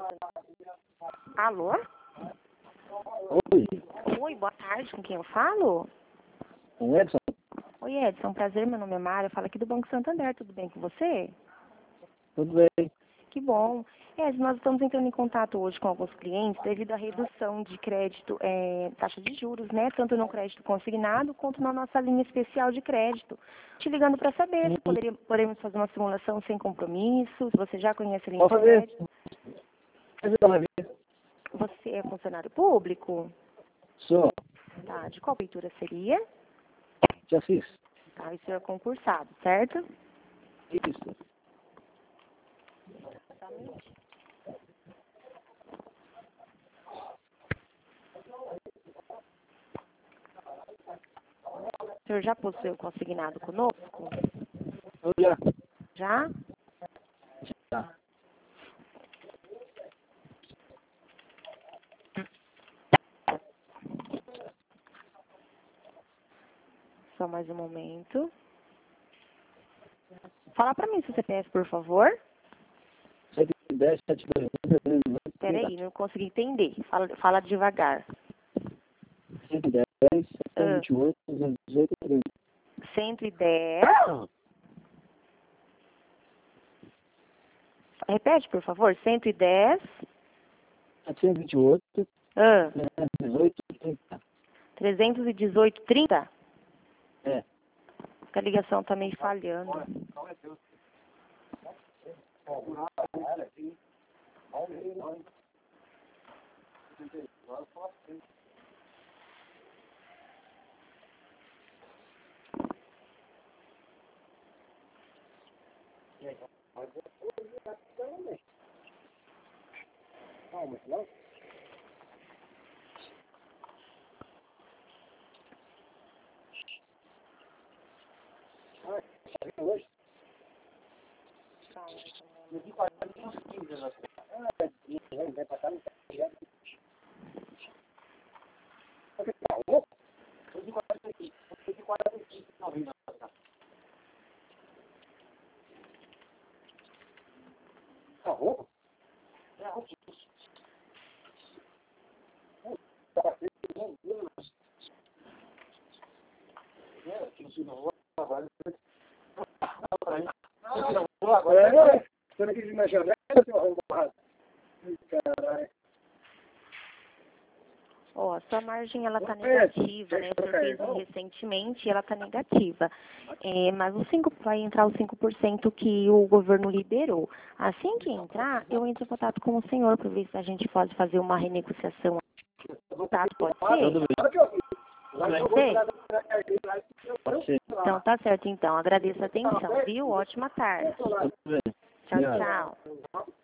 Alô? Oi, Oi, boa tarde, com quem eu falo? com Edson? Oi, Edson, prazer, meu nome é Mara, eu falo aqui do Banco Santander, tudo bem com você? Tudo bem? Que bom. Edson, nós estamos entrando em contato hoje com alguns clientes devido à redução de crédito, taxa de juros, né? Tanto no crédito consignado quanto na nossa linha especial de crédito. Te ligando para saber se podemos fazer uma simulação sem compromisso, se você já conhece a linha Pode de fazer. crédito. Mas eu não vi. Você é funcionário público? Sou, Tá, de qual leitura seria? já fiz. Tá, e o senhor é concursado, certo? Isso. O senhor já possui o consignado conosco? Eu já. Já? Já. Só mais um momento. Fala pra mim seu CPF, por favor. 110, 721, Peraí, não consegui entender. Fala devagar. 110, 728, 218, 30. 110. Repete, por favor. 110. 728, Ah, 18, 30. 318, 30. É. A ligação tá meio falhando. Agora, você não quis ir na janela, seu arrombado? Caralho. Ó, a sua margem ela tá negativa, né? O senhor fez recentemente e ela tá negativa. Mas o 5 vai entrar os 5% que o governo liberou. Assim que entrar, eu entro em contato com o senhor para ver se a gente pode fazer uma renegociação. Tá, pode ser? Pode ser? Pode ser. Então tá certo então. Agradeço a atenção, viu? Ótima tarde. Tudo bem. Tchau, Obrigado. tchau.